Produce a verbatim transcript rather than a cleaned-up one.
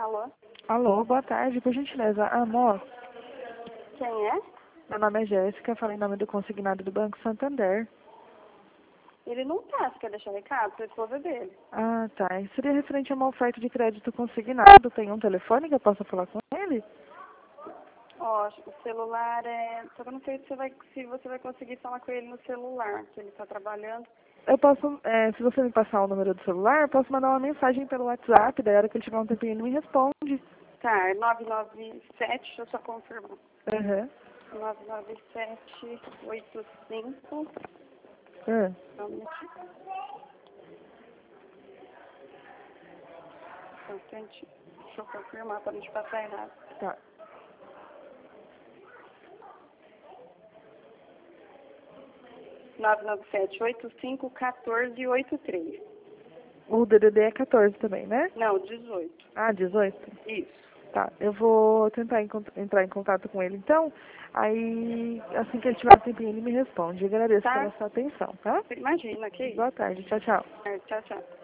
Alô? Alô, boa tarde, por gentileza. Amor, Quem é? meu nome é Jéssica, falei em nome do consignado do Banco Santander. Ele não tá, você quer deixar recado pra esposa dele? Ah, tá. E seria referente a uma oferta de crédito consignado. Tem um telefone que eu possa falar com ele? Ó, o celular é... Só que eu não sei se você, vai, se você vai conseguir falar com ele no celular, que ele tá trabalhando. Eu posso, é, se você me passar o número do celular, eu posso mandar uma mensagem pelo WhatsApp, daí a hora que ele tiver um tempinho ele me responde. Tá, é nove nove sete, deixa eu só confirmar. Aham. nove nove sete oito cinco... Uhum. Só um minutinho. Só um instantinho. Deixa eu confirmar pra não te passar errado. Tá. nove nove sete oito cinco um quatro oito três. O D D D é quatorze também, né? Não, dezoito. Ah, dezoito? Isso. Tá, eu vou tentar encont- entrar em contato com ele então. Aí, assim que ele tiver um tempinho, ele me responde. Agradeço Tá? pela sua atenção, tá? Imagina, que isso. Boa tarde, tchau, tchau. É, tchau, tchau.